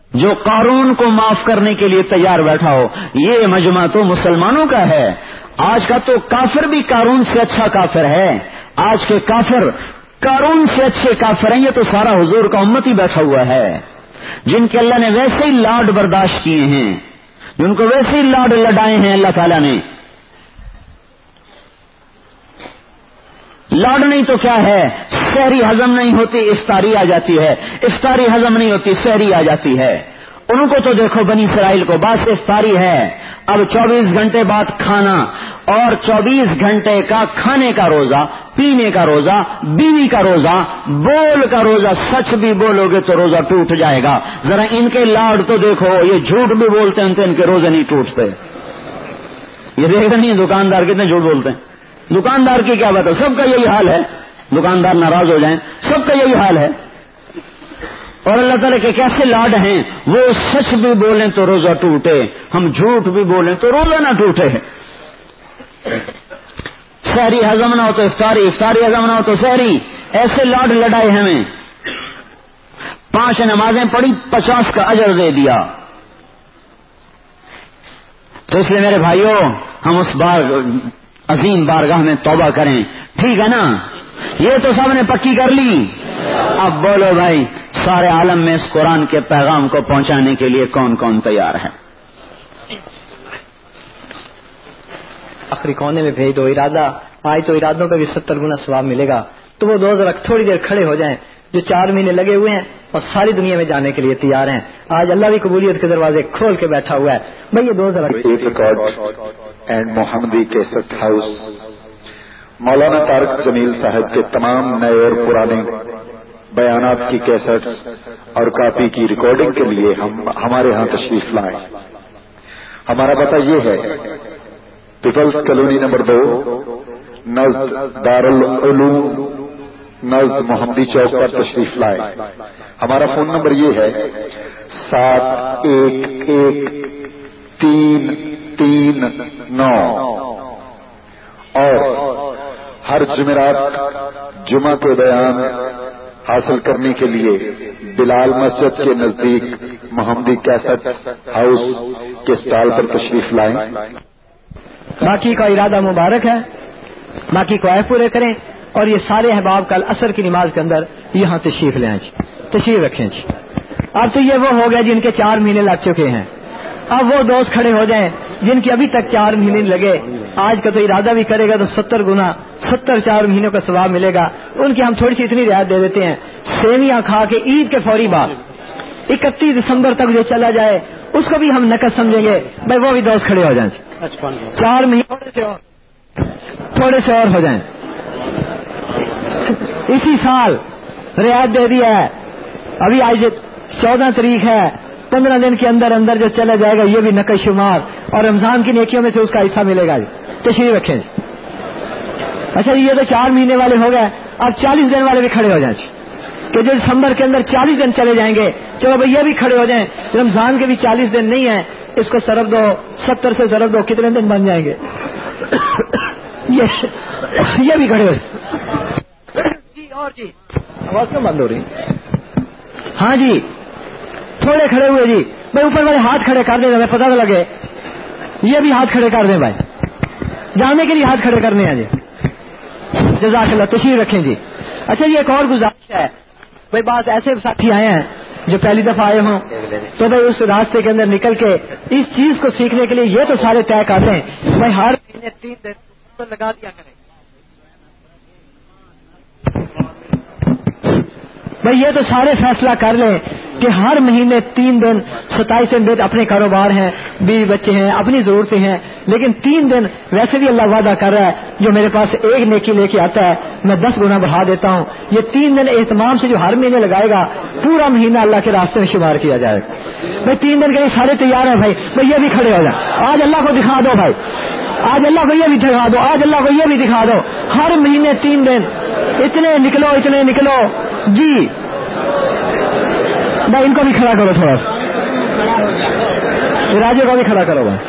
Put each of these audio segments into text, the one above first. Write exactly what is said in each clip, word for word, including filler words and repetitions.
جو قارون کو معاف کرنے کے لیے تیار بیٹھا ہو. یہ مجمع تو مسلمانوں کا ہے. آج کا تو کافر بھی قارون سے اچھا کافر ہے. آج کے کافر قارون سے اچھے کافر ہیں. یہ تو سارا حضور کا امت ہی بیٹھا ہوا ہے جن کے اللہ نے ویسے ہی لاڈ برداشت کیے ہیں, جن کو ویسے ہی لاڈ لڈائے ہیں اللہ تعالیٰ نے. لاڈ نہیں تو کیا ہے, سحری ہضم نہیں ہوتی افطاری آ جاتی ہے, افطاری ہضم نہیں ہوتی سحری آ جاتی ہے. ان کو تو دیکھو بنی اسرائیل کو بس افطاری ہے, اب چوبیس گھنٹے بعد کھانا, اور چوبیس گھنٹے کا کھانے کا روزہ, پینے کا روزہ, بیوی کا روزہ, بول کا روزہ. سچ بھی بولو گے تو روزہ ٹوٹ جائے گا. ذرا ان کے لاڈ تو دیکھو, یہ جھوٹ بھی بولتے ہیں تو ان کے روزے نہیں ٹوٹتے. یہ دیکھ رہے ہیں دکاندار کتنے جھوٹ بولتے ہیں. دکاندار کی کیا بات ہے, سب کا یہی حال ہے. دکاندار ناراض ہو جائیں, سب کا یہی حال ہے. اور اللہ تعالیٰ کے کیسے لاڈ ہیں, وہ سچ بھی بولیں تو روزہ ٹوٹے, ہم جھوٹ بھی بولیں تو روزہ نہ ٹوٹے. سحری ہضم نہ ہو تو افطاری, افطاری ہضم نہ ہو تو سحری. ایسے لاڈ لڑائے ہمیں. پانچ نمازیں پڑھی, پچاس کا اجر دے دیا. تو اس لیے میرے بھائیوں, ہم اس بار عظیم بارگاہ میں توبہ کریں. ٹھیک ہے نا, یہ تو سب نے پکی کر لی. اب بولو بھائی, سارے عالم میں اس قرآن کے پیغام کو پہنچانے کے لیے کون کون تیار ہے؟ آخری کونے میں بھیج دو ارادہ. آج تو ارادوں پہ بھی ستر گنا ثواب ملے گا. تو وہ دو ذرا تھوڑی دیر کھڑے ہو جائیں جو چار مہینے لگے ہوئے ہیں اور ساری دنیا میں جانے کے لیے تیار ہیں. آج اللہ بھی قبولیت کے دروازے کھول کے بیٹھا ہوا ہے. بھائی یہ دو ذرا اینڈ محمدی کیسٹ ہاؤس مولانا طارق جمیل صاحب کے تمام نئے اور پرانے بیانات کی کیسٹ اور کاپی کی ریکارڈنگ کے لیے ہم ہمارے ہاں تشریف لائیں. ہمارا پتہ یہ ہے, پیپلز کالونی نمبر دو, نزد دارالعلوم, نزد محمدی چوک پر تشریف لائیں. ہمارا فون نمبر یہ ہے سات ایک ایک تین تین نو, اور ہر جمعرات جمعہ کے بیان حاصل کرنے کے لیے بلال مسجد کے نزدیک محمدی کیسٹ ہاؤس کے اسٹال پر تشریف لائیں. باقی کا ارادہ مبارک ہے, باقی کو عہد پورے کریں. اور یہ سارے احباب کل عصر کی نماز کے اندر یہاں تشریف لیں جی, تشریف رکھیں جی. اب تو یہ وہ ہو گیا جن کے چار مہینے لگ چکے ہیں. اب وہ دوست کھڑے ہو جائیں جن کی ابھی تک چار مہینے لگے. آج کا تو ارادہ بھی کرے گا تو ستر گنا ستر چار مہینوں کا ثواب ملے گا. ان کی ہم تھوڑی سی اتنی رعایت دے دیتے ہیں, سیویاں کھا کے عید کے فوری بعد اکتیس دسمبر تک جو چلا جائے اس کو بھی ہم نقد سمجھیں گے. بھائی وہ بھی دوست کھڑے ہو جائیں, چار مہینے سے اور تھوڑے سے اور ہو جائیں. اسی سال رعایت دے دیا ہے. ابھی آج چودہ تاریخ ہے, پندرہ دن کے اندر اندر جو چلا جائے گا یہ بھی نقد شمار اور رمضان کی نیکیوں میں سے اس کا حصہ ملے گا. تشریف رکھیں. اچھا یہ تو چار مہینے والے ہو گئے, اب چالیس دن والے بھی کھڑے ہو جائیں کہ جو دسمبر کے اندر چالیس دن چلے جائیں گے. چلو بھائی یہ بھی کھڑے ہو جائیں. رمضان کے بھی چالیس دن نہیں ہیں, اس کو ضرب دو, ستر سے ضرب دو, کتنے دن بن جائیں گے؟ یہ بھی کھڑے ہو جائیں جی. اور جی آواز کیوں بند ہو رہی؟ ہاں جی تھوڑے کھڑے ہوئے جی. بھائی اوپر والے ہاتھ کھڑے کر دیں, ہمیں پتہ نہ لگے. یہ بھی ہاتھ کھڑے کر دیں بھائی, جانے کے لیے ہاتھ کھڑے کرنے ہیں جی. جزاک اللہ, تشریف رکھیں جی. اچھا جی ایک اور گزارش ہے, بھائی بات ایسے ساتھی آئے ہیں جو پہلی دفعہ آئے ہوں تو بھائی اس راستے کے اندر نکل کے اس چیز کو سیکھنے کے لیے یہ تو سارے طے کرتے ہیں بھائی ہر مہینے تین دن لگا دیا کریں. بھائی یہ تو سارے فیصلہ کر لیں کہ ہر مہینے تین دن ستائیس دن اپنے کاروبار ہیں, بیوی بچے ہیں, اپنی ضرورتیں ہیں, لیکن تین دن ویسے بھی اللہ وعدہ کر رہا ہے جو میرے پاس ایک نیکی لے کے آتا ہے میں دس گنا بڑھا دیتا ہوں. یہ تین دن اہتمام سے جو ہر مہینے لگائے گا پورا مہینہ اللہ کے راستے میں شمار کیا جائے گا. بھائی تین دن کے لیے سارے تیار ہیں بھائی. بھائی یہ بھی کھڑے ہو جائیں. آج اللہ کو دکھا دو بھائی, آج اللہ کو یہ بھی دکھا دو, آج اللہ کو یہ بھی دکھا دو. ہر مہینے تین دن اتنے نکلو اتنے نکلو جی. بھائی ان کو بھی کھڑا کرو, تھوڑا سا راجے کو بھی کھڑا کرو بھائی,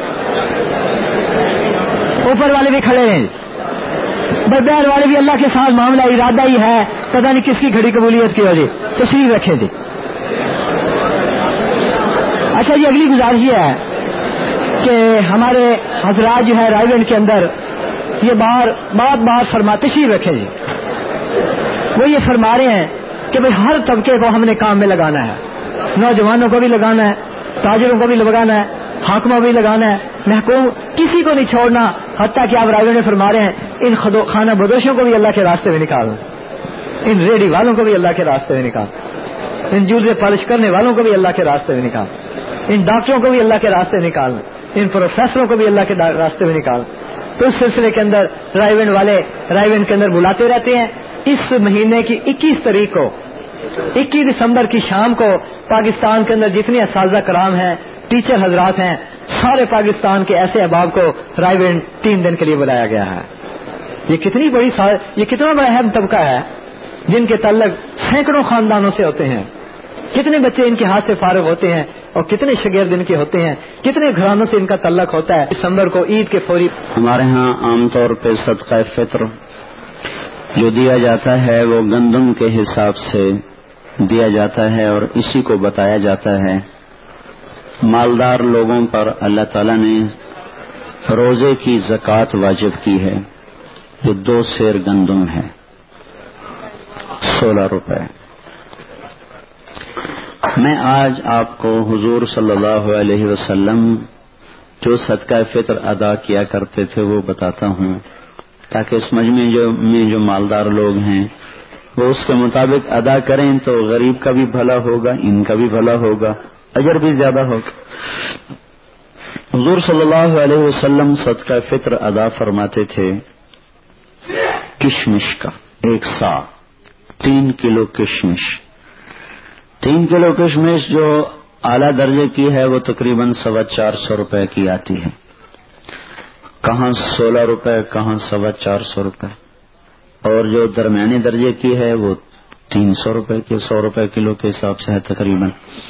اوپر والے بھی کھڑے ہیں بھائی, بہر والے بھی. اللہ کے ساتھ معاملہ ارادہ ہی ہے, پتہ نہیں کس کی گھڑی قبولیت کی ہو جی. تشریف رکھیں جی. اچھا جی، اگلی گزارش یہ ہے کہ ہمارے حضرات جو ہے رائے گنج کے اندر یہ بار بات بات فرما تشریف رکھے جی، وہ یہ فرما رہے ہیں کہ بھئی ہر طبقے کو ہم نے کام میں لگانا ہے، نوجوانوں کو بھی لگانا ہے، تاجروں کو بھی لگانا ہے، حاکموں کو بھی لگانا ہے، محکوم کسی کو نہیں چھوڑنا، حتیٰ کہ آپ رائے میں فرما رہے ہیں ان خانہ بدوشوں کو بھی اللہ کے راستے میں نکالنا، ان ریڈی والوں کو بھی اللہ کے راستے میں نکالنا، ان جوتے پالش کرنے والوں کو بھی اللہ کے راستے میں نکالنا، ان ڈاکٹروں کو بھی اللہ کے راستے میں نکالنا، ان پروفیسروں کو بھی اللہ کے راستے میں نکالنا۔ تو اس سلسلے کے اندر رائے والے رائے کے اندر بلاتے رہتے ہیں۔ اس مہینے کی اکیس تاریخ کو اکیس دسمبر کی شام کو پاکستان کے اندر جتنے اساتذہ کرام ہیں، ٹیچر حضرات ہیں، سارے پاکستان کے ایسے احباب کو رائے تین دن کے لیے بلایا گیا ہے۔ یہ کتنی بڑی یہ کتنا بڑا اہم طبقہ ہے جن کے تعلق سینکڑوں خاندانوں سے ہوتے ہیں، کتنے بچے ان کے ہاتھ سے فارغ ہوتے ہیں اور کتنے شاگرد ان کے ہوتے ہیں، کتنے گھرانوں سے ان کا تعلق ہوتا ہے۔ دسمبر کو عید کے فوری ہمارے ہاں عام طور پہ صدقہ فطر جو دیا جاتا ہے وہ گندم کے حساب سے دیا جاتا ہے، اور اسی کو بتایا جاتا ہے مالدار لوگوں پر اللہ تعالیٰ نے روزے کی زکوٰۃ واجب کی ہے، جو دو سیر گندم ہے، سولہ روپے۔ میں آج آپ کو حضور صلی اللہ علیہ وسلم جو صدقہ فطر ادا کیا کرتے تھے وہ بتاتا ہوں، تاکہ اس مجمع جو میں جو مالدار لوگ ہیں وہ اس کے مطابق ادا کریں تو غریب کا بھی بھلا ہوگا، ان کا بھی بھلا ہوگا، اجر بھی زیادہ ہوگا۔ حضور صلی اللہ علیہ وسلم صدقہ فطر ادا فرماتے تھے کشمش کا ایک سا، تین کلو کشمش۔ تین کلو کشمش جو اعلیٰ درجے کی ہے وہ تقریباً سوا چار سو روپے کی آتی ہے، کہاں سولہ روپے، کہاں سوا چار سو روپے، اور جو درمیانی درجے کی ہے وہ تین سو روپے کے سو روپے کلو کے حساب سے ہے تقریباً۔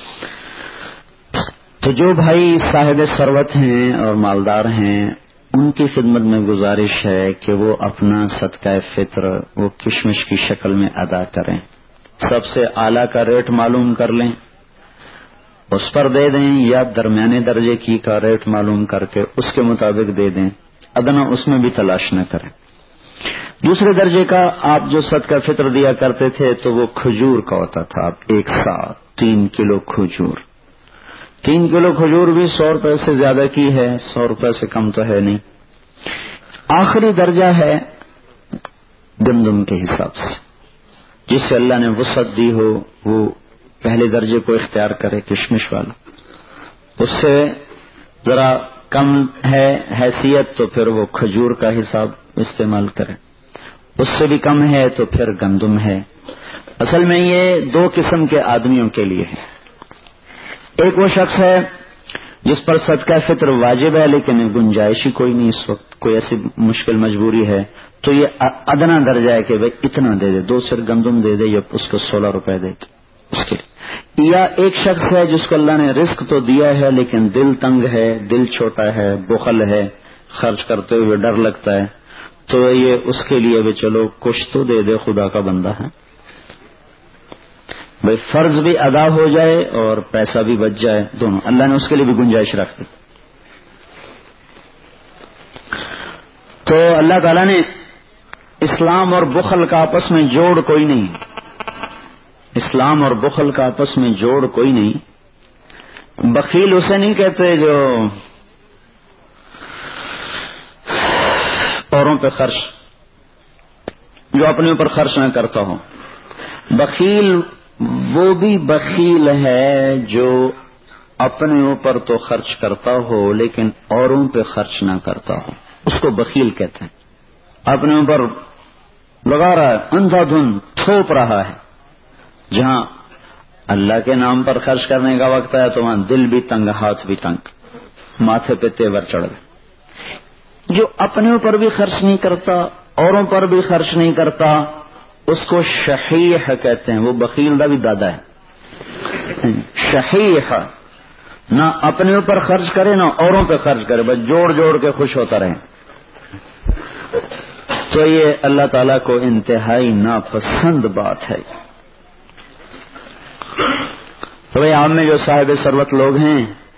تو جو بھائی صاحب ثروت ہیں اور مالدار ہیں ان کی خدمت میں گزارش ہے کہ وہ اپنا صدقہ فطر وہ کشمش کی شکل میں ادا کریں، سب سے اعلیٰ کا ریٹ معلوم کر لیں، اس پر دے دیں، یا درمیانے درجے کی کا ریٹ معلوم کر کے اس کے مطابق دے دیں، ادنا اس میں بھی تلاش نہ کریں۔ دوسرے درجے کا آپ جو صدقہ فطر دیا کرتے تھے تو وہ کھجور کا ہوتا تھا، ایک ساتھ تین کلو کھجور۔ تین کلو کھجور بھی سو روپے سے زیادہ کی ہے، سو روپے سے کم تو ہے نہیں۔ آخری درجہ ہے گندم کے حساب سے، جس سے اللہ نے وسعت دی ہو وہ پہلے درجے کو اختیار کرے، کشمش والا۔ اس سے ذرا کم ہے حیثیت تو پھر وہ کھجور کا حساب استعمال کرے، اس سے بھی کم ہے تو پھر گندم ہے۔ اصل میں یہ دو قسم کے آدمیوں کے لیے ہے، ایک وہ شخص ہے جس پر صدقہ فطر واجب ہے لیکن گنجائش ہی کوئی نہیں، اس وقت کوئی ایسی مشکل مجبوری ہے تو یہ ادنا درجہ ہے کہ بھائی اتنا دے دے، دو سر گندم دے دے یا اس کو سولہ روپے دے دے اس کے لیے۔ یا ایک شخص ہے جس کو اللہ نے رزق تو دیا ہے لیکن دل تنگ ہے، دل چھوٹا ہے، بخل ہے، خرچ کرتے ہوئے ڈر لگتا ہے، تو یہ اس کے لیے بھی چلو کچھ تو دے دے، خدا کا بندہ ہے، بھائی فرض بھی ادا ہو جائے اور پیسہ بھی بچ جائے، دونوں اللہ نے اس کے لیے بھی گنجائش رکھ دی۔ تو اللہ تعالیٰ نے اسلام اور بخل کا آپس میں جوڑ کوئی نہیں، اسلام اور بخل کا آپس میں جوڑ کوئی نہیں۔ بخیل اسے نہیں کہتے جو اوروں پہ خرچ جو اپنے اوپر خرچ نہ کرتا ہو، بخیل وہ بھی بخیل ہے جو اپنے اوپر تو خرچ کرتا ہو لیکن اوروں پہ خرچ نہ کرتا ہو، اس کو بخیل کہتے ہیں۔ اپنے اوپر لگا رہا ہے، اندھا دھند تھوپ رہا ہے، جہاں اللہ کے نام پر خرچ کرنے کا وقت ہے تو وہاں دل بھی تنگ، ہاتھ بھی تنگ، ماتھے پہ تیور چڑھ گئے۔ جو اپنے اوپر بھی خرچ نہیں کرتا، اوروں پر بھی خرچ نہیں کرتا، اس کو شحیح کہتے ہیں، وہ بخیل دا بھی دادا ہے۔ شحیح نہ اپنے اوپر خرچ کرے نہ اوروں پہ خرچ کرے، بس جوڑ جوڑ کے خوش ہوتا رہے، تو یہ اللہ تعالیٰ کو انتہائی ناپسند بات ہے۔ تو بھائی عام میں جو صاحب ثروت لوگ ہیں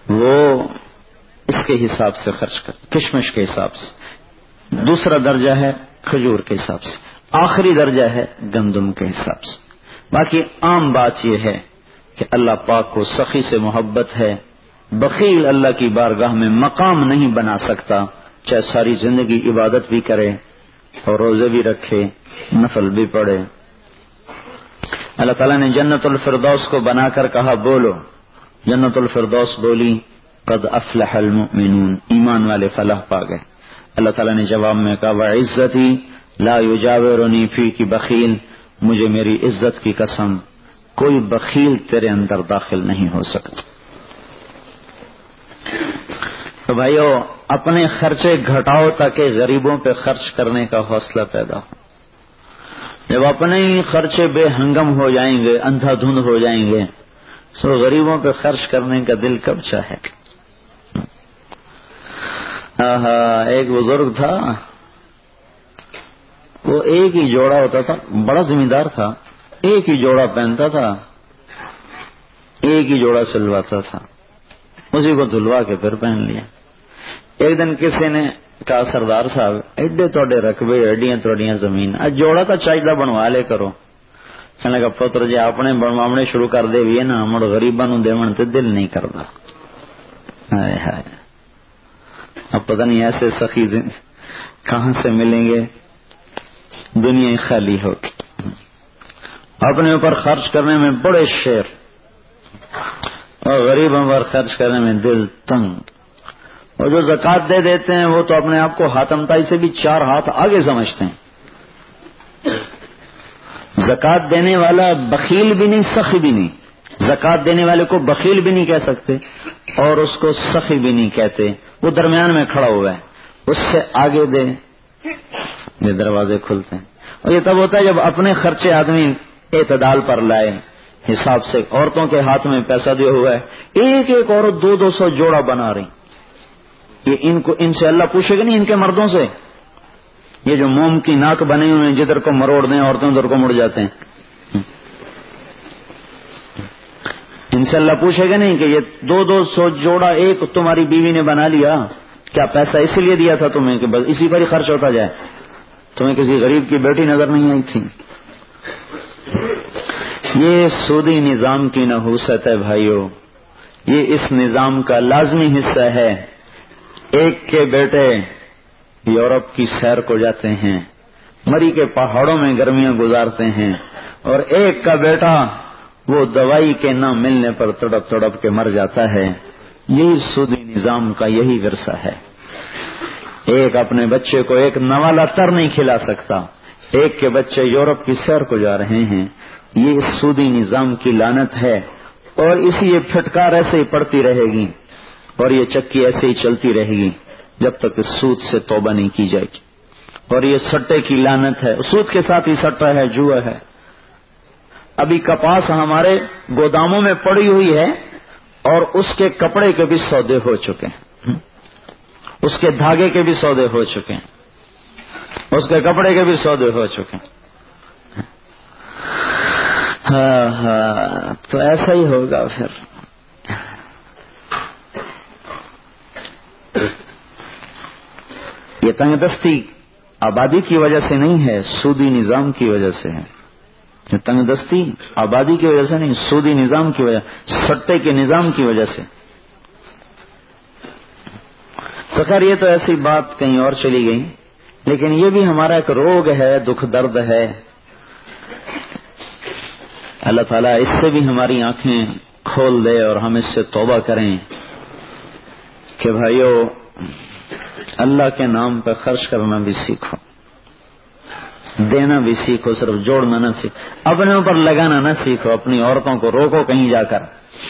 وہ اس کے حساب سے خرچ کر، کشمش کے حساب سے، دوسرا درجہ ہے کھجور کے حساب سے، آخری درجہ ہے گندم کے حساب سے۔ باقی عام بات یہ ہے کہ اللہ پاک کو سخی سے محبت ہے، بخیل اللہ کی بارگاہ میں مقام نہیں بنا سکتا، چاہے ساری زندگی عبادت بھی کرے اور روزے بھی رکھے، نفل بھی پڑھے۔ اللہ تعالیٰ نے جنت الفردوس کو بنا کر کہا بولو، جنت الفردوس بولی قد افلح المؤمنون، ایمان والے فلاح پا گئے۔ اللہ تعالیٰ نے جواب میں کہا وعزتی لا یجاورنی فیک بخیل، مجھے میری عزت کی قسم کوئی بخیل تیرے اندر داخل نہیں ہو سکتا۔ تو بھائیو اپنے خرچے گھٹاؤ تاکہ غریبوں پہ خرچ کرنے کا حوصلہ پیدا ہو۔ جب اپنے ہی خرچے بے ہنگم ہو جائیں گے، اندھا دھند ہو جائیں گے، تو غریبوں پہ خرچ کرنے کا دل کب چاہے گا؟ آہا، ایک بزرگ تھا، وہ ایک ہی جوڑا ہوتا تھا، بڑا زمیندار تھا، ایک ہی جوڑا پہنتا تھا، ایک ہی جوڑا سلواتا تھا، اسی کو دھلوا کے پھر پہن لیا۔ ایک دن کسی نے کہا سردار صاحب ایڈے توڑے رقبے ایڈیاں توڑیاں زمین، آج جوڑا تو چاہیے بنوا لے کرو۔ کہنے لگا پتر جی اپنے بنوانے شروع کر دے بھی ہے نا، مڑ غریباں نو دیون تے دل نہیں کرتا۔ ہائے ہائے، اب پتہ نہیں ایسے سخی کہاں سے ملیں گے، دنیا ہی خالی ہوگی۔ اپنے اوپر خرچ کرنے میں بڑے شیر اور غریبوں پر خرچ کرنے میں دل تنگ، اور جو زکوٰۃ دے دیتے ہیں وہ تو اپنے آپ کو حاتم طائی سے بھی چار ہاتھ آگے سمجھتے ہیں۔ زکوٰۃ دینے والا بخیل بھی نہیں سخی بھی نہیں، زکوٰۃ دینے والے کو بخیل بھی نہیں کہہ سکتے اور اس کو سخی بھی نہیں کہتے، وہ درمیان میں کھڑا ہوا ہے، اس سے آگے دے یہ دروازے کھلتے ہیں۔ اور یہ تب ہوتا ہے جب اپنے خرچے آدمی اعتدال پر لائے، حساب سے۔ عورتوں کے ہاتھ میں پیسہ دیا ہوا ہے، ایک ایک عورت دو دو سو جوڑا بنا رہی، یہ ان کو ان سے اللہ پوچھے گا نہیں، ان کے مردوں سے۔ یہ جو موم کی ناک بنے ہوئے ہیں، جدھر کو مروڑ دیں عورتوں ادھر کو مڑ جاتے ہیں، ان سے اللہ پوچھے گا نہیں کہ یہ دو دو سو جوڑا ایک تمہاری بیوی نے بنا لیا، کیا پیسہ اسی لیے دیا تھا تمہیں کہ بس اسی پر ہی خرچ ہوتا جائے؟ تمہیں کسی غریب کی بیٹی نظر نہیں آئی تھی؟ یہ سودی نظام کی نحوست ہے بھائیو، یہ اس نظام کا لازمی حصہ ہے۔ ایک کے بیٹے یورپ کی سیر کو جاتے ہیں، مری کے پہاڑوں میں گرمیاں گزارتے ہیں، اور ایک کا بیٹا وہ دوائی کے نہ ملنے پر تڑپ تڑپ کے مر جاتا ہے۔ یہی سودی نظام کا یہی ورثہ ہے۔ ایک اپنے بچے کو ایک نوالا تر نہیں کھلا سکتا، ایک کے بچے یورپ کی سیر کو جا رہے ہیں۔ یہ سودی نظام کی لعنت ہے، اور اسی یہ پھٹکار ایسے ہی پڑتی رہے گی، اور یہ چکی ایسے ہی چلتی رہے گی جب تک اس سود سے توبہ نہیں کی جائے گی۔ اور یہ سٹے کی لعنت ہے، سود کے ساتھ ہی سٹا ہے، جوا ہے۔ ابھی کپاس ہمارے گوداموں میں پڑی ہوئی ہے، اور اس کے کپڑے کے بھی سودے ہو چکے ہیں، اس کے دھاگے کے بھی سودے ہو چکے ہیں، اس کے کپڑے کے بھی سودے ہو چکے ہیں۔ ہاں ہاں، تو ایسا ہی ہوگا پھر۔ یہ تنگ دستی آبادی کی وجہ سے نہیں ہے، سودی نظام کی وجہ سے ہے۔ یہ تنگ دستی آبادی کی وجہ سے نہیں، سودی نظام کی وجہ، سٹے کے نظام کی وجہ سے۔ تو خیر یہ تو ایسی بات کہیں اور چلی گئی، لیکن یہ بھی ہمارا ایک روگ ہے، دکھ درد ہے۔ اللہ تعالیٰ اس سے بھی ہماری آنکھیں کھول دے اور ہم اس سے توبہ کریں کہ بھائیو اللہ کے نام پہ خرچ کرنا بھی سیکھو، دینا بھی سیکھو، صرف جوڑنا نہ سیکھو، اپنے اوپر لگانا نہ سیکھو، اپنی عورتوں کو روکو کہیں جا کر۔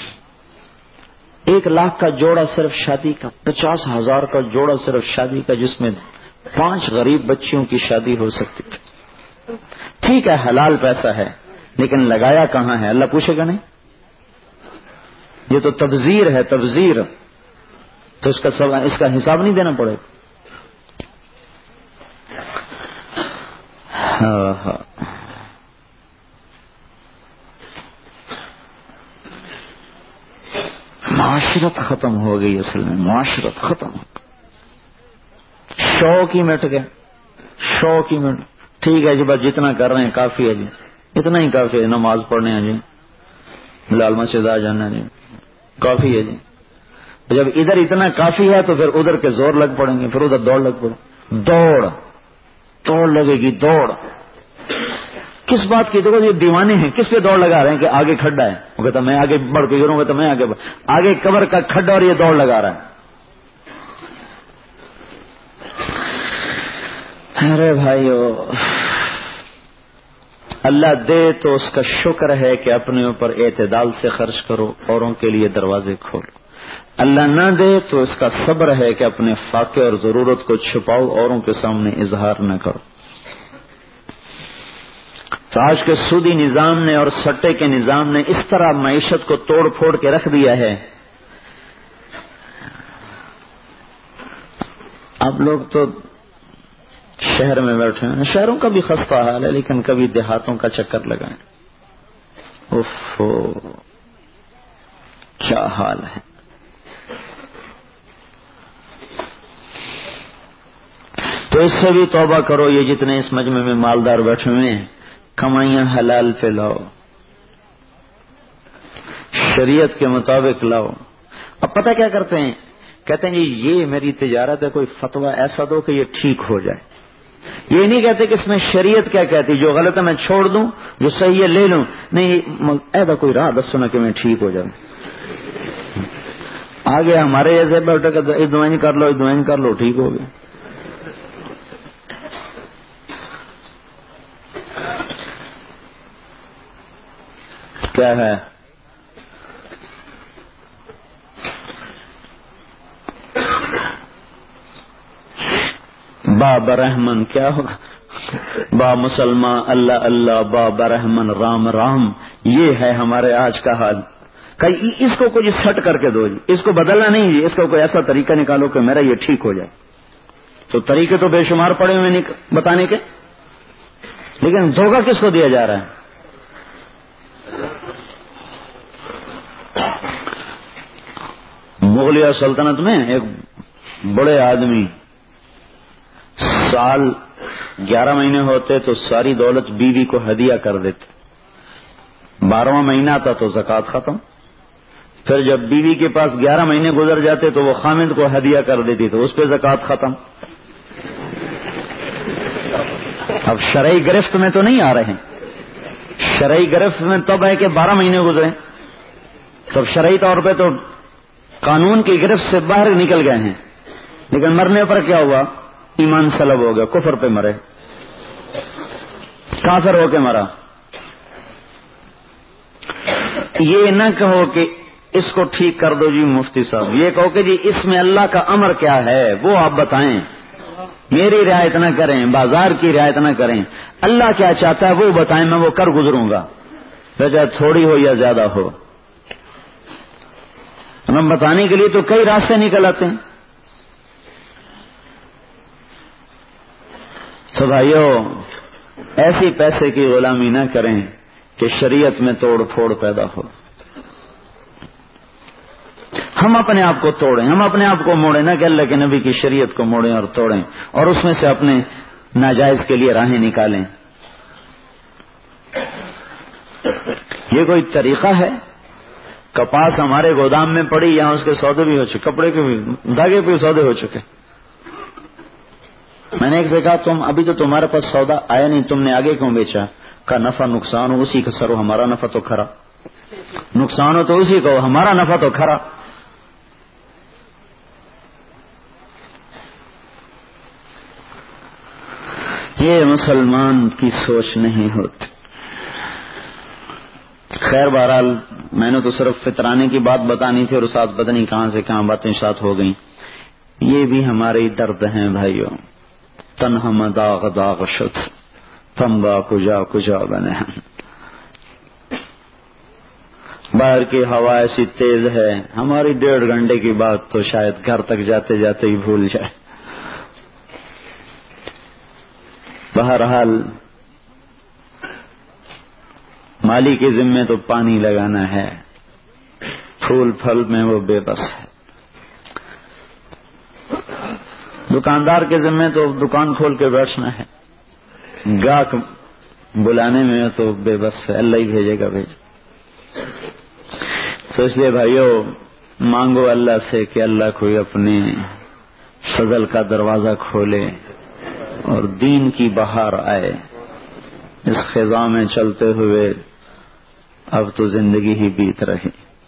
ایک لاکھ کا جوڑا صرف شادی کا، پچاس ہزار کا جوڑا صرف شادی کا، جس میں پانچ غریب بچیوں کی شادی ہو سکتی تھی۔ ٹھیک ہے حلال پیسہ ہے، لیکن لگایا کہاں ہے؟ اللہ پوچھے گا نہیں؟ یہ تو تبذیر ہے، تبذیر، تو اس کا سب اس کا حساب نہیں دینا پڑے گا۔ ہاں ہاں، معاشرت ختم ہو گئی، اصل میں معاشرت ختم ہو گئی، شوق ہی مٹ گیا، شوق ہی مٹ، ٹھیک ہے جی بس جتنا کر رہے ہیں کافی ہے جی، اتنا ہی کافی ہے، نماز پڑھنے ہیں جی، لال مسجد آ جانا جی، کافی ہے جی۔ جب ادھر اتنا کافی ہے تو پھر ادھر کے زور لگ پڑیں گے، پھر ادھر دوڑ لگ پڑے، دوڑ دوڑ لگے گی، دوڑ کس بات کی؟ دیکھو یہ دیوانے ہیں، کس پہ دوڑ لگا رہے ہیں کہ آگے کھڈا ہے، وہ کہتا میں آگے بڑھ کے گروں گا تو میں آگے بڑھ، آگے قبر کا کھڈا اور یہ دوڑ لگا رہا ہے۔ ارے بھائیو، اللہ دے تو اس کا شکر ہے کہ اپنے اوپر اعتدال سے خرچ کرو، اوروں کے لیے دروازے کھولو، اللہ نہ دے تو اس کا صبر ہے کہ اپنے فاقے اور ضرورت کو چھپاؤ، اوروں کے سامنے اظہار نہ کرو۔ تو آج کے سودی نظام نے اور سٹے کے نظام نے اس طرح معیشت کو توڑ پھوڑ کے رکھ دیا ہے، اب لوگ تو شہر میں بیٹھے ہیں، شہروں کا بھی خستہ حال ہے، لیکن کبھی دیہاتوں کا چکر لگائیں، اوفو کیا حال ہے۔ تو اس سے بھی توبہ کرو، یہ جتنے اس مجمع میں مالدار بیٹھے ہوئے ہیں، کمائیاں حلال پہ لاؤ، شریعت کے مطابق لاؤ۔ اب پتہ کیا کرتے ہیں؟ کہتے ہیں جی یہ میری تجارت ہے، کوئی فتویٰ ایسا دو کہ یہ ٹھیک ہو جائے۔ یہ نہیں کہتے کہ اس میں شریعت کیا کہتی، جو غلط ہے میں چھوڑ دوں، جو صحیح ہے لے لوں، نہیں ایسا کوئی راہ دس سنا کہ میں ٹھیک ہو جاؤں۔ آگے ہمارے ایسے بیٹھے کہ دعائیں کر لو دعائیں کر لو ٹھیک ہو گیا۔ کیا ہے با برحمن، کیا ہوگا با مسلمان اللہ اللہ، با برحمن رام رام، یہ ہے ہمارے آج کا حال۔ کہ اس کو کچھ سٹ کر کے دو جی، اس کو بدلنا نہیں جی، اس کا کوئی ایسا طریقہ نکالو کہ میرا یہ ٹھیک ہو جائے۔ تو طریقے تو بے شمار پڑے ہوئے بتانے کے، لیکن دھوکہ کس کو دیا جا رہا ہے؟ مغلیہ سلطنت میں ایک بڑے آدمی سال گیارہ مہینے ہوتے تو ساری دولت بیوی کو ہدیہ کر دیتے، بارہواں مہینہ آتا تو زکوٰۃ ختم، پھر جب بیوی کے پاس گیارہ مہینے گزر جاتے تو وہ خامند کو ہدیہ کر دیتی تو اس پہ زکوٰۃ ختم۔ اب شرعی گرفت میں تو نہیں آ رہے ہیں، شرعی گرفت میں تب ہے کہ بارہ مہینے گزرے، تب شرعی طور پہ تو قانون کی گرفت سے باہر نکل گئے ہیں، لیکن مرنے پر کیا ہوا؟ ایمان سلب ہو گیا، کفر پہ مرے، کافر ہو کے مرا۔ یہ نہ کہو کہ اس کو ٹھیک کر دو جی مفتی صاحب، یہ کہو کہ جی اس میں اللہ کا امر کیا ہے وہ آپ بتائیں، میری رعایت نہ کریں، بازار کی رعایت نہ کریں، اللہ کیا چاہتا ہے وہ بتائیں، میں وہ کر گزروں گا، چاہے تھوڑی ہو یا زیادہ ہو۔ ہم بتانے کے لیے تو کئی راستے نکل آتے ہیں۔ تو بھائیو ایسی پیسے کی غلامی نہ کریں کہ شریعت میں توڑ پھوڑ پیدا ہو۔ ہم اپنے آپ کو توڑیں، ہم اپنے آپ کو موڑیں، نہ کہ اللہ کے نبی کی شریعت کو موڑیں اور توڑیں اور اس میں سے اپنے ناجائز کے لیے راہیں نکالیں۔ یہ کوئی طریقہ ہے؟ کپاس ہمارے گودام میں پڑی، یہاں اس کے سودے بھی ہو چکے، کپڑے کے بھی، دھاگے کے بھی سودے ہو چکے۔ میں نے ایک سے کہا تم ابھی تو تمہارے پاس سودا آیا نہیں، تم نے آگے کیوں بیچا؟ کا نفع نقصان ہو اسی کا سر ہو، ہمارا نفع تو کھرا، نقصان ہو تو اسی کو، ہمارا نفع تو کھرا۔ یہ مسلمان کی سوچ نہیں ہوتی۔ خیر بہرحال میں نے تو صرف فطرانے کی بات بتانی تھی اور ساتھ پتہ نہیں کہاں سے کہاں باتیں ساتھ ہو گئیں۔ یہ بھی ہمارے درد ہیں بھائیوں، تنہا داغ داغ شد تمبا کجا کجا بنے۔ باہر کی ہوا ایسی تیز ہے، ہماری ڈیڑھ گھنٹے کی بات تو شاید گھر تک جاتے جاتے ہی بھول جائے۔ بہرحال مالی کے ذمے تو پانی لگانا ہے، پھول پھل میں وہ بے بس ہے. دکاندار کے ذمہ تو دکان کھول کے بیٹھنا ہے، گاہک بلانے میں تو بے بس ہے، اللہ ہی بھیجے گا بھیج. تو اس لیے بھائیو مانگو اللہ سے کہ اللہ کوئی اپنے فضل کا دروازہ کھولے اور دین کی بہار آئے. اس خزاں میں چلتے ہوئے اب تو زندگی ہی بیت رہی.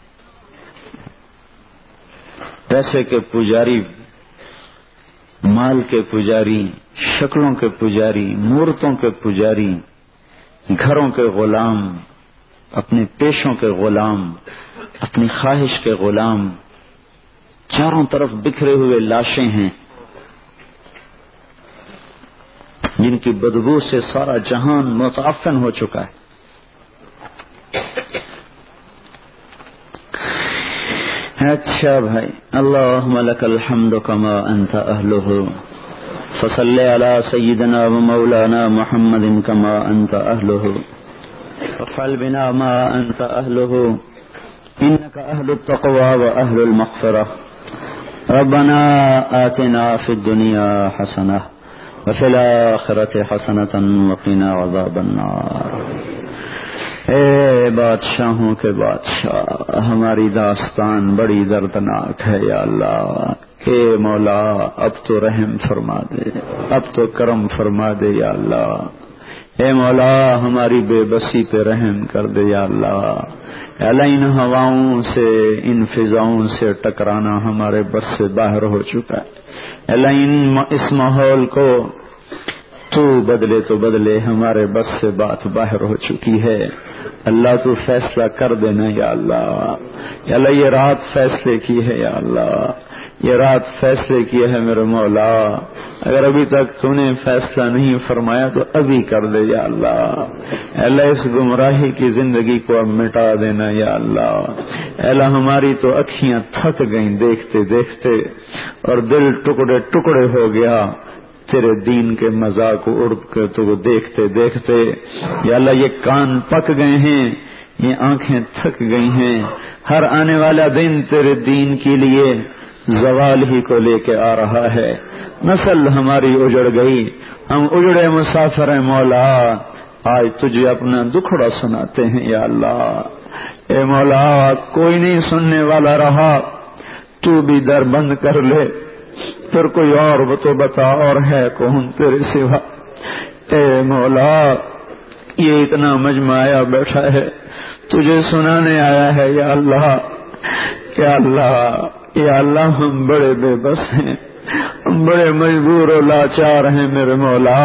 پیسے کے پجاری، مال کے پجاری، شکلوں کے پجاری، مورتوں کے پجاری، گھروں کے غلام، اپنے پیشوں کے غلام، اپنی خواہش کے غلام، چاروں طرف بکھرے ہوئے لاشیں ہیں جن کی بدبو سے سارا جہان متعفن ہو چکا ہے. اچھا بھائی، اللہم لک الحمد کما انت اہلہ فصل علی سیدنا و مولانا محمد کما انت اہلہ وفعل بنا ما انت اہلہ انک اہل التقوی و اہل المغفرہ. ربنا آتنا فی الدنیا حسنہ وفی الآخرۃ حسنۃ وقنا عذاب النار. اے بادشاہوں کے بادشاہ، ہماری داستان بڑی دردناک ہے یا اللہ. اے مولا اب تو رحم فرما دے، اب تو کرم فرما دے یا اللہ. اے مولا ہماری بے بسی پہ رحم کر دے یا اللہ. اللہ ان ہواؤں سے، ان فضاؤں سے ٹکرانا ہمارے بس سے باہر ہو چکا ہے. اللہ ان اس ماحول کو تو بدلے تو بدلے، ہمارے بس سے بات باہر ہو چکی ہے. اللہ تو فیصلہ کر دینا یا اللہ. یا اللہ یہ رات فیصلے کی ہے یا اللہ، یہ رات فیصلے کی ہے میرے مولا. اگر ابھی تک تو نے فیصلہ نہیں فرمایا تو ابھی کر دے یا اللہ. اللہ اس گمراہی کی زندگی کو اب مٹا دینا یا اللہ. اللہ ہماری تو اکھیاں تھک گئیں دیکھتے دیکھتے اور دل ٹکڑے ٹکڑے ہو گیا تیرے دین کے مذاق کو اڑ کے تو دیکھتے دیکھتے. یا اللہ یہ کان پک گئے ہیں، یہ آنکھیں تھک گئی ہیں. ہر آنے والا دن تیرے دین کے لیے زوال ہی کو لے کے آ رہا ہے. نسل ہماری اجڑ گئی، ہم اجڑے مسافر ہیں مولا. آج تجھے اپنا دکھڑا سناتے ہیں یا اللہ. اے مولا کوئی نہیں سننے والا رہا، تو بھی در بند کر لے. پھر کوئی اور تو بتا، اور ہے کون تیرے سوا. اے مولا یہ اتنا مجمع آیا بیٹھا ہے، تجھے سنانے آیا ہے یا اللہ. یا اللہ یا اللہ ہم بڑے بے بس ہیں، ہم بڑے مجبور و لاچار ہیں میرے مولا.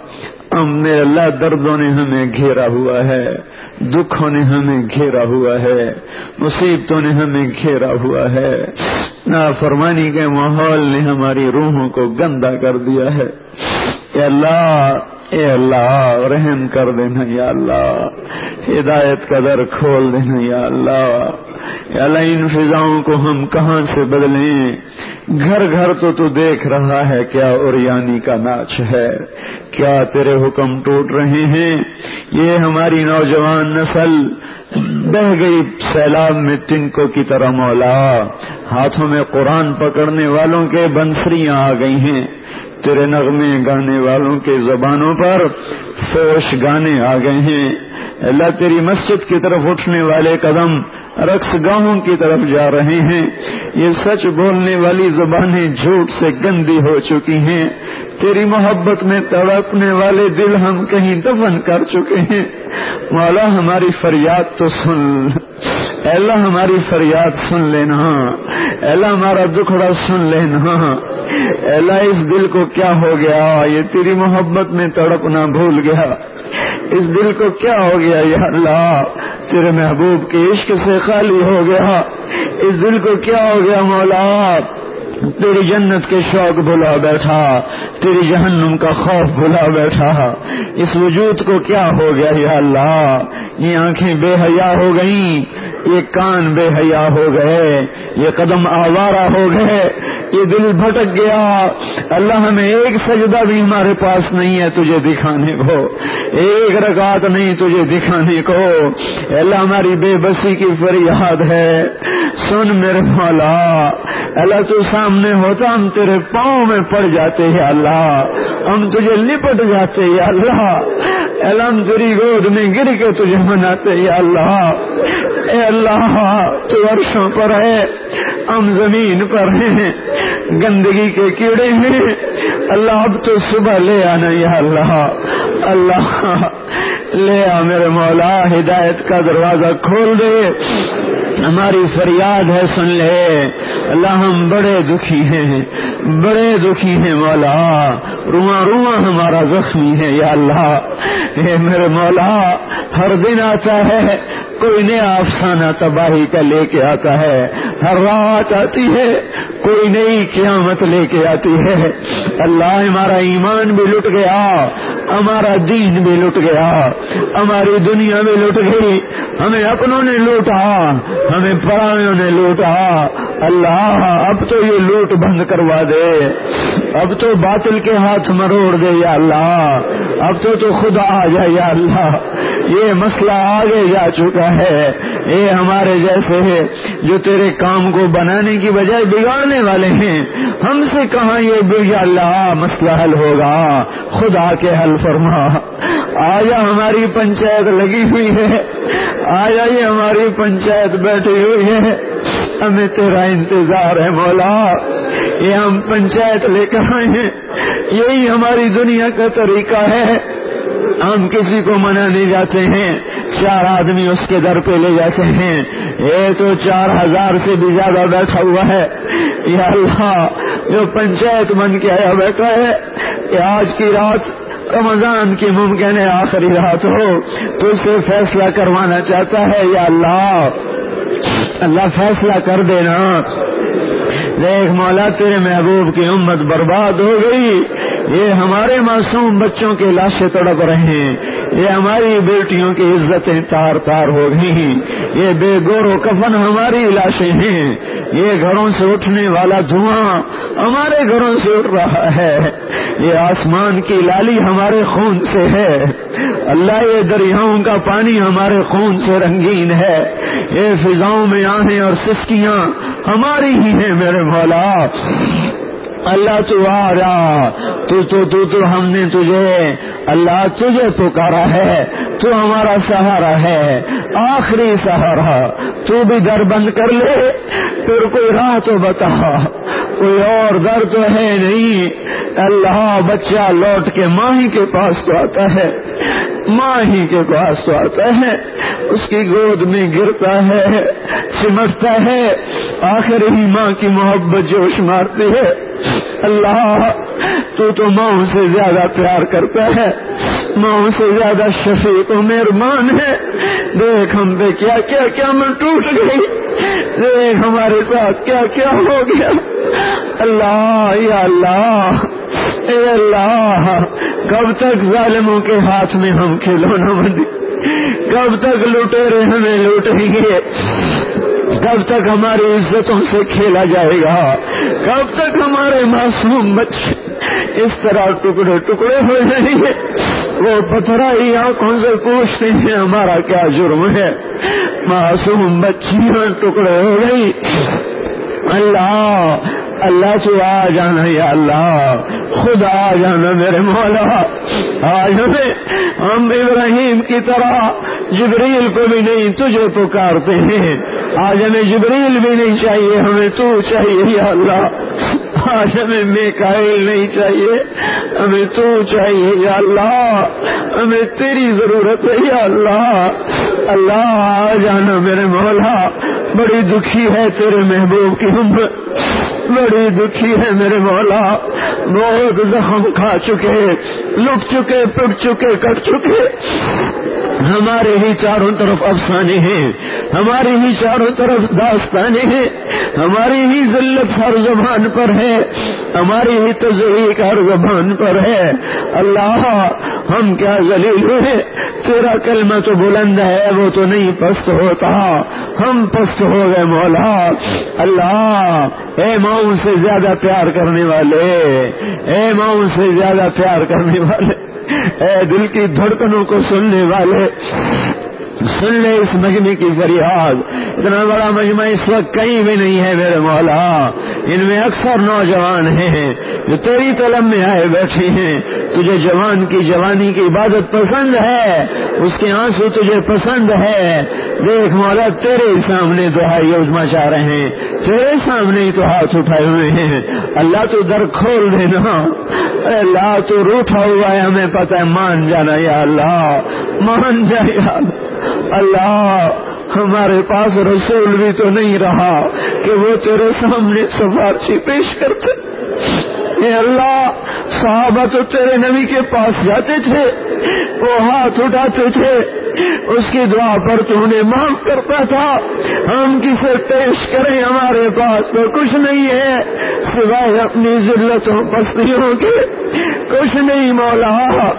ہم نے اللہ دردوں نے ہمیں گھیرا ہوا ہے، دکھوں نے ہمیں گھیرا ہوا ہے، مصیبتوں نے ہمیں گھیرا ہوا ہے. نافرمانی کے ماحول نے ہماری روحوں کو گندا کر دیا ہے. اے اللہ اے اللہ رحم کر دینا یا اللہ. ہدایت کا در کھول دینا یا اللہ. یا اللہ ان فضاؤں کو ہم کہاں سے بدلیں؟ گھر گھر تو تو دیکھ رہا ہے کیا اوریانی کا ناچ ہے، کیا تیرے حکم ٹوٹ رہے ہیں. یہ ہماری نوجوان نسل بہ گئی سیلاب میں تنکوں کی طرح مولا. ہاتھوں میں قرآن پکڑنے والوں کے بنسریاں آ گئی ہیں، تیرے نغمے گانے والوں کے زبانوں پر فوش گانے آ گئے ہیں. اللہ تیری مسجد کی طرف اٹھنے والے قدم رقص گاہوں کی طرف جا رہے ہیں. یہ سچ بولنے والی زبانیں جھوٹ سے گندی ہو چکی ہیں. تیری محبت میں تڑپنے والے دل ہم کہیں دفن کر چکے ہیں. مولا ہماری فریاد تو سن، اے اللہ ہماری فریاد سن لینا. اے اللہ ہمارا دکھڑا سن لینا. اے اللہ اس دل کو کیا ہو گیا، یہ تیری محبت میں تڑپنا بھول گیا. اس دل کو کیا ہو گیا یا اللہ، تیرے محبوب کے عشق سے خالی ہو گیا. اس دل کو کیا ہو گیا مولا، تیری جنت کے شوق بھلا بیٹھا، تیری جہنم کا خوف بھلا بیٹھا. اس وجود کو کیا ہو گیا یا اللہ، یہ آنکھیں بے حیا ہو گئیں، یہ کان بے حیا ہو گئے، یہ قدم آوارہ ہو گئے، یہ دل بھٹک گیا۔ اللہ ہمیں ایک سجدہ بھی ہمارے پاس نہیں ہے تجھے دکھانے کو، ایک رکعت نہیں تجھے دکھانے کو۔ اللہ ہماری بے بسی کی فریاد ہے، سن میرے مولا۔ اللہ تو سامنے ہوتا ہم تیرے پاؤں میں پڑ جاتے یا اللہ، ہم تجھے لپٹ جاتے یا اللہ، اللہ ہم تیری گود میں گر کے تجھے مناتے یا اللہ۔ اے اللہ تو عرشوں پر ہے، ہم زمین پر ہیں، گندگی کے کیڑے ہیں، اللہ اب تو صبح لے آنا یا اللہ، اللہ لے آ میرے مولا، ہدایت کا دروازہ کھول دے، ہماری فریاد ہے سن لے۔ اللہ ہم بڑے دکھی ہیں، بڑے دکھی ہیں مولا، رواں رواں ہمارا زخمی ہے یا اللہ۔ اے میرے مولا، ہر دن آتا ہے کوئی نیا افسانہ تباہی کا لے کے آتا ہے، ہر رات آتی ہے کوئی نئی قیامت لے کے آتی ہے۔ اللہ ہمارا ایمان بھی لٹ گیا، ہمارا دین بھی لٹ گیا، ہماری دنیا بھی لٹ گئی، ہمیں اپنوں نے لوٹا، ہمیں پرایوں نے لوٹا۔ اللہ اب تو یہ لوٹ بند کروا دے، اب تو باطل کے ہاتھ مروڑ دے یا اللہ، اب تو تو خدا آ جائے یا اللہ۔ یہ مسئلہ آگے جا چکا ہے، یہ ہمارے جیسے ہے جو تیرے کام کو بنانے کی بجائے بگاڑنے والے ہیں، ہم سے کہاں یہ بگا اللہ مسئلہ حل ہوگا، خدا کے حل فرما۔ آجا ہماری پنچایت لگی ہوئی ہے، آجا یہ ہماری پنچایت بیٹھی ہوئی ہے، ہمیں تیرا انتظار ہے مولا۔ یہ ہم پنچایت لے کر آئے ہیں، یہی ہماری دنیا کا طریقہ ہے، ہم کسی کو منانے جاتے ہیں، چار آدمی اس کے در پہ لے جاتے ہیں، یہ تو چار ہزار سے بھی زیادہ بیٹھا ہوا ہے یا اللہ، جو پنچایت بن کے آیا بیٹھا ہے کہ آج کی رات رمضان کی ممکن ہے آخری رات ہو، تو اسے فیصلہ کروانا چاہتا ہے یا اللہ، اللہ فیصلہ کر دینا۔ دیکھ مولا تیرے محبوب کی امت برباد ہو گئی، یہ ہمارے معصوم بچوں کے لاشیں تڑپ رہے ہیں، یہ ہماری بیٹیوں کی عزتیں تار تار ہو گئی، یہ بے گور و کفن ہماری لاشیں ہیں، یہ گھروں سے اٹھنے والا دھواں ہمارے گھروں سے اٹھ رہا ہے، یہ آسمان کی لالی ہمارے خون سے ہے، اللہ یہ دریاؤں کا پانی ہمارے خون سے رنگین ہے، یہ فضاؤں میں آہیں اور سسکیاں ہماری ہی ہیں میرے مولا۔ اللہ تو آ رہا، تو تو تو تو ہم نے تجھے اللہ تجھے پکارا ہے، تو ہمارا سہارا ہے، آخری سہارا، تو بھی در بند کر لے، پھر کوئی راہ تو بتا، کوئی اور در تو ہے نہیں۔ اللہ بچہ لوٹ کے ماں ہی کے پاس تو آتا ہے، ماں ہی کے پاس تو آتا ہے، اس کی گود میں گرتا ہے، سمٹتا ہے، آخر ہی ماں کی محبت جوش مارتی ہے۔ اللہ تو تو ماں سے زیادہ پیار کرتا ہے، ماں سے زیادہ شفیق و مہربان ہے۔ دیکھ ہم پہ کیا کیا کیا میں ٹوٹ گئی، دیکھ ہمارے ساتھ کیا کیا ہو گیا۔ اللہ یا اللہ، اے اللہ، کب تک ظالموں کے ہاتھ میں ہم کھلونا بندی، کب تک لٹیرے ہمیں لوٹیں گے، کب تک ہماری عزتوں سے کھیلا جائے گا، کب تک ہمارے معصوم بچے اس طرح ٹکڑے ٹکڑے ہو جائیں گے۔ وہ پتھرائی آنکھوں سے پوچھتے ہیں ہمارا کیا جرم ہے، معصوم بچیاں ٹکڑے ہو گئی۔ اللہ اللہ تو آ جانا یا اللہ، خود آ جانا میرے مولا، آج ہمیں ہم ابراہیم کی طرح جبریل کو بھی نہیں تجھے پکارتے ہیں، آج ہمیں جبریل بھی نہیں چاہیے، ہمیں تو چاہیے یا اللہ، آج ہمیں میکائیل نہیں چاہیے، ہمیں تو چاہیے یا اللہ، ہمیں تیری ضرورت ہے یا اللہ۔ اللہ آ جانا میرے مولا، بڑی دکھی ہے تیرے محبوب کی امت، بڑی دکھی ہے میرے مولا، بہت زخم کھا چکے، لٹ چکے، پٹ چکے، کٹ چکے، ہمارے ہی چاروں طرف افسانے ہیں، ہماری ہی چاروں طرف داستانے ہیں، ہماری ہی ذلت ہر زبان پر ہے، ہماری ہی تضحیق ہر زبان پر ہے۔ اللہ ہم کیا ذلیل ہوئے، تیرا کلمہ تو بلند ہے وہ تو نہیں پست ہوتا، ہم پست ہو گئے مولا۔ اللہ اے ماؤں سے زیادہ پیار کرنے والے، اے ماؤں سے زیادہ پیار کرنے والے، اے دل کی دھڑکنوں کو سننے والے، سن لے اس مجمع کی فریاد۔ اتنا بڑا مجمع اس وقت کہیں بھی نہیں ہے میرے مولا، ان میں اکثر نوجوان ہیں جو تیری طلب میں آئے بیٹھے ہیں۔ تجھے جوان کی جوانی کی عبادت پسند ہے، اس کے آنسو تجھے پسند ہے۔ دیکھ مولا تیرے سامنے دعائی عظمی چاہ رہے ہیں، تیرے سامنے ہی تو ہاتھ اٹھائے ہوئے ہیں۔ اللہ تو در کھول دینا، اللہ تو روٹھا ہوا ہے ہمیں پتہ ہے، مان جانا یا اللہ، مان جا یا اللہ۔ اللہ ہمارے پاس رسول بھی تو نہیں رہا کہ وہ تیرے سامنے سفارشی پیش کرتے۔ اے اللہ صحابہ تو تیرے نبی کے پاس جاتے تھے، وہ ہاتھ اٹھاتے تھے، اس کی دعا پر تو انہیں معاف کرتا تھا۔ ہم کسے پیش کریں، ہمارے پاس تو کچھ نہیں ہے سوائے اپنی ذلتوں پستیوں کے، کچھ نہیں مولا،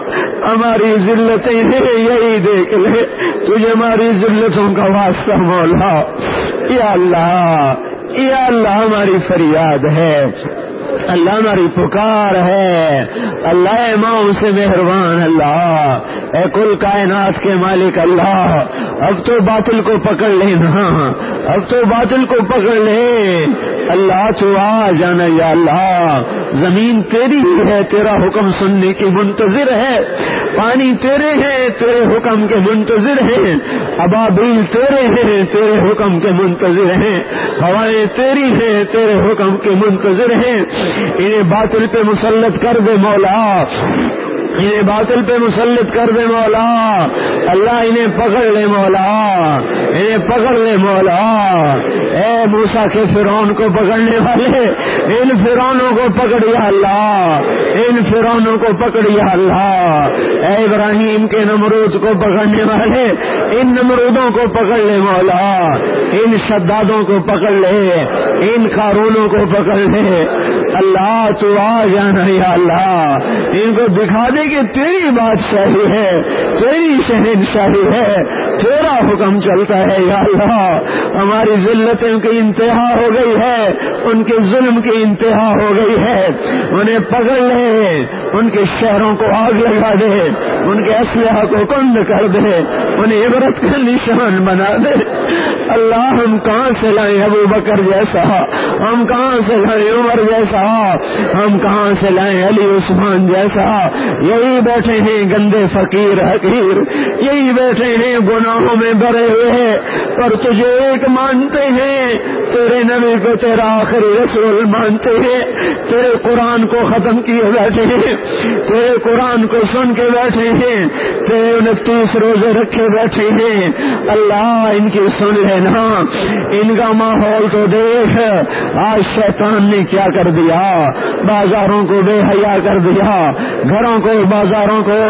ہماری ذلتیں ہیں یہی دیکھ لے، تجھے ہماری ذلتوں کا واسطہ مولا۔ یا اللہ یا اللہ ہماری فریاد ہے، اللہ ہماری پکار ہے، اللہ اے ماؤں سے مہربان اللہ، اے کل کائنات کے مالک اللہ، اب تو باطل کو پکڑ لینا، اب تو باطل کو پکڑ لے اللہ، تو آ جانا یا اللہ۔ زمین تیری ہی ہے، تیرا حکم سننے کی منتظر ہے، پانی تیرے ہیں، تیرے حکم کے منتظر ہیں، ابابیل تیرے ہیں، تیرے حکم کے منتظر ہیں، ہوائیں تیری ہیں، تیرے حکم کے منتظر ہیں۔ انہیں باطل پہ مسلط کر دے مولا، انہیں باطل پہ مسلط کر دے مولا، اللہ انہیں پکڑ لے مولا، انہیں پکڑ لے مولا۔ اے موسیٰ کے فرعون کو پکڑنے والے، ان فرعونوں کو پکڑ یا اللہ، ان فرعونوں کو پکڑ یا اللہ۔ اے ابراہیم کے نمرود کو پکڑنے والے، ان نمرودوں کو پکڑ لے مولا، ان شدادوں کو پکڑ لے، ان قارونوں کو پکڑ لے اللہ، تو آ جانا یا اللہ، ان کو دکھا دے کہ تیری بادشاہی ہے، تیری شہنشاہی ہے، تیرا حکم چلتا ہے یا اللہ۔ ہماری ذلتوں کی انتہا ہو گئی ہے، ان کے ظلم کی انتہا ہو گئی ہے، انہیں پکڑ لے، ان کے شہروں کو آگ لگا دے، ان کے اسلحہ کو کند کر دے، انہیں عبرت کا نشان بنا دے اللہ۔ ہم کہاں سے لائیں ابو بکر جیسا، ہم کہاں سے لائیں عمر جیسا، ہم کہاں سے لائیں علی عثمان جیسا؟ یہی بیٹھے ہیں گندے فقیر حقیر، یہی بیٹھے ہیں گناہوں میں بھرے ہوئے، پر تجھے ایک مانتے ہیں، تیرے نبی کو تیرا آخری رسول مانتے ہیں، تیرے قرآن کو ختم کیے بیٹھے ہیں، تیرے قرآن کو سن کے بیٹھے ہیں، تیرے انتیس روزے رکھے بیٹھے ہیں اللہ۔ ان کی سن لینا، ان کا ماحول تو دیکھ، آج شیطان نے کیا کر دیا، بازاروں کو بے حیا کر دیا، گھروں کو بازاروں کو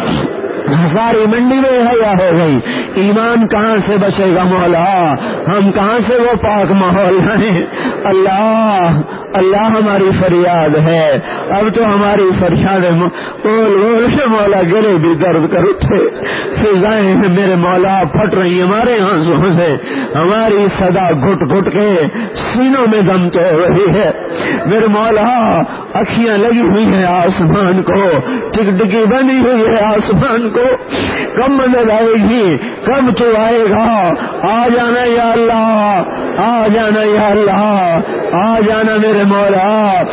ساری منڈی میں حیا ہو گئی۔ ایمان کہاں سے بچے گا مولا، ہم کہاں سے وہ پاک ماحول ہیں اللہ۔ اللہ ہماری فریاد ہے، اب تو ہماری فریاد بول بول سے مولا گلے بھی درد کر اٹھے، فضائیں میرے مولا پھٹ رہی ہمارے آنسوں سے، ہماری صدا گھٹ گھٹ کے سینوں میں دم تو رہی ہے میرے مولا۔ اکھیاں لگی ہوئی ہیں آسمان کو، ٹک ٹکی بنی ہوئی ہے آسمان کو، کب مدد آئے گی، کب تو آئے گا؟ آ جانا یا اللہ، آ جانا یا اللہ، آ جانا میرے مولا۔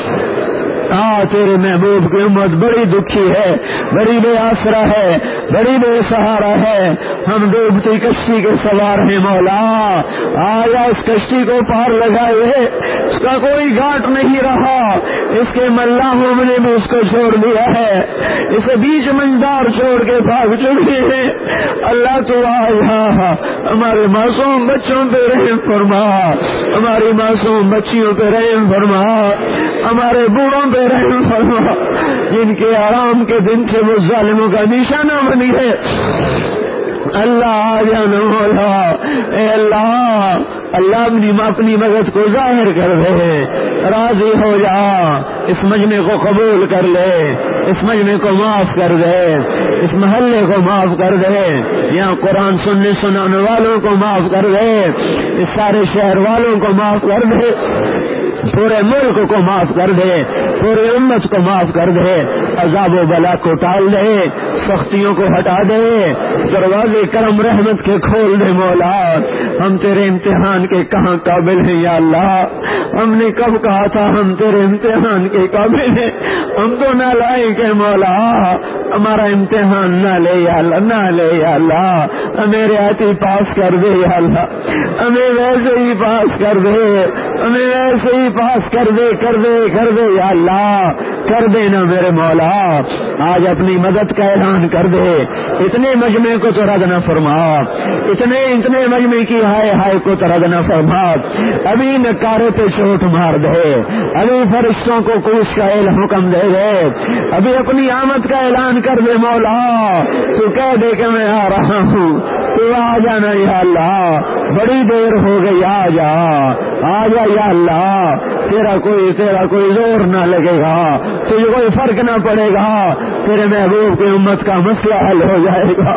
آ تیرے محبوب کی امت بڑی دکھی ہے، بڑی بے آسرا ہے، بڑی بے سہارا ہے، ہم ڈوبتی کشتی کے سوار ہیں مولا۔ آیا اس کشتی کو پار لگائے، اس کا کوئی گھاٹ نہیں رہا، اس کے ملاحوں نے بھی اس کو چھوڑ دیا ہے، اسے بیچ منجدار چھوڑ کے بھاگ چکے ہیں اللہ۔ تو آیا ہمارے معصوم بچوں پہ رحم فرما، ہماری معصوم بچیوں پہ رحم فرما، ہمارے بوڑھوں پہ رحم فرما، جن کے آرام کے دن سے وہ ظالموں کا نشانہ بنی ہے اللہ۔ آ جانا مولا، اے اللہ اللہ اپنی اپنی مدد کو ظاہر کر دے، راضی ہو جا، اس مجمع کو قبول کر لے، اس مجمع کو معاف کر دے، اس محلے کو معاف کر دے، یہاں قرآن سننے سنانے والوں کو معاف کر دے، اس سارے شہر والوں کو معاف کر دے، پورے ملک کو معاف کر دے، پوری امت کو معاف کر دے، عذاب و بلا کو ٹال دے، سختیوں کو ہٹا دے، دروازے کرم رحمت کے کھول دے مولا۔ ہم تیرے امتحان کے کہاں قابل ہیں یا اللہ؟ ہم نے کب کہا تھا ہم تیرے امتحان کے قابل ہیں؟ ہم تو نالائق ہیں مولا، ہمارا امتحان نہ لے یا اللہ، نہ لے یا اللہ، ہمیں ریاتی پاس کر دے یا اللہ، ہمیں ویسے ہی پاس کر دے، ہمیں ویسے ہی پاس کر دے کر دے کر دے یا اللہ، کر دے نا میرے مولا۔ آج اپنی مدد کا اعلان کر دے، اتنے مجمع کو تو رد نہ فرما، اتنے اتنے مجمع کی ہائے ہائے کو تو رد نہ فرما، ابھی نکارے پہ چوٹ مار دے، ابھی فرشتوں کو کوش کا حکم دے دے، ابھی اپنی آمد کا اعلان کر دے مولا، تو کہہ دے کہ میں آ رہا ہوں، تو آ جانا یا اللہ، بڑی دیر ہو گئی، آ جا آ جا یا اللہ، تیرا کوئی تیرا کوئی زور نہ لگے گا، تجھے کوئی فرق نہ پڑے گا، تیرے محبوب کی امت کا مسئلہ حل ہو جائے گا۔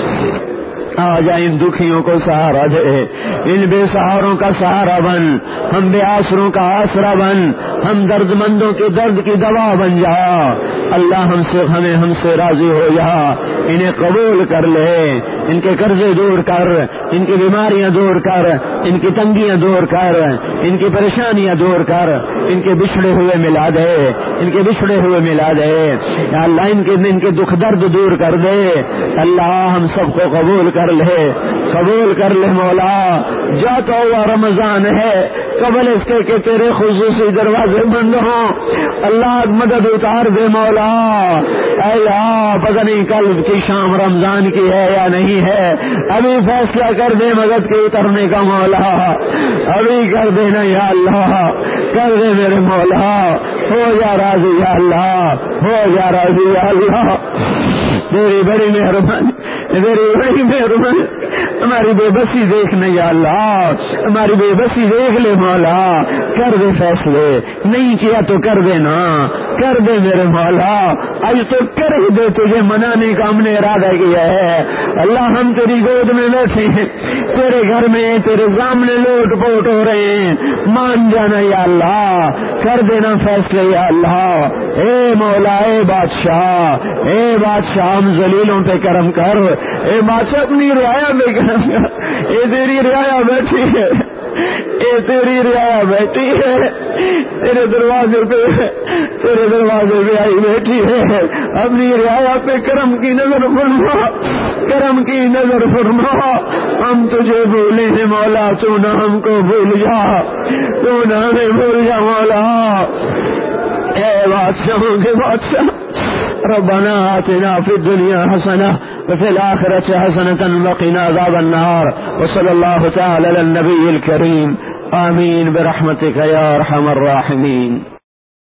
آ جا ان دکھیوں کو سہارا دے، ان بے سہاروں کا سہارا بن، ہم بے آسروں کا آسرا بن، ہم درد مندوں کے درد کی دوا بن جا، اللہ ہم سے ہمیں ہم سے راضی ہو جا، انہیں قبول کر لے، ان کے قرضے دور کر، ان کی بیماریاں دور کر، ان کی تنگیاں دور کر، ان کی پریشانیاں دور کر، ان کے بچھڑے ہوئے ملا دے، ان کے بچھڑے ہوئے ملا دے یا اللہ، ان کے ان کے دکھ درد دور کر دے، اللہ ہم سب کو قبول کر لے، قبول کر لے مولا۔ جاتا ہوا رمضان ہے، قبل اس کے کہ تیرے خصوصی دروازے بند ہوں، اللہ مدد اتار دے مولا۔ اے اللہ، پتہ نہیں کل کی شام رمضان کی ہے یا نہیں ہے، ابھی فیصلہ کر دے مدد کے اترنے کا مولا، ابھی کر دینا یا اللہ، کر دے میرے مولا، ہو جا راضی یا اللہ، ہو جا راضی یا اللہ، تیری بڑی مہربانی، تیری بڑی مہربانی، ہماری بے بسی دیکھنا یا اللہ، ہماری بے بسی دیکھ لے مولا، کر دے فیصلے، نہیں کیا تو کر دینا، کر دے میرے مولا، آج تو کر ہی دے، تجھے منانے کا ہم نے ارادہ کیا ہے اللہ، ہم تیری گود میں بیٹھے ہیں، تیرے گھر میں تیرے سامنے لوٹ پوٹ ہو رہے ہیں، مان جانا یا اللہ، کر دینا فیصلے یا اللہ، اے مولا، اے بادشاہ، اے بادشاہ، ہم ذلیلوں پہ کرم کر، اے بادشاہ اپنی رعایا پہ کرم کر، اے تیری رعایا بیٹھی ہے، اے تیری رعایا بیٹھی ہے، تیرے دروازے پہ تیرے دروازے پہ آئی بیٹھی ہے، اپنی رعایا پہ کرم کی نظر فرما، کرم کی نظر فرما، ہم تجھے بھولے ہیں مولا، تو نہ ہم کو بھول جا، تو نہ ہمیں بھول جا مولا، اے بادشاہوں کے بادشاہ، ربنا آتنا فی الدنیا حسنہ وفی الآخرۃ حسنۃ وقنا عذاب النار، وصلی اللہ تعالی علی النبی الکریم، آمین برحمتک یا ارحم الراحمین۔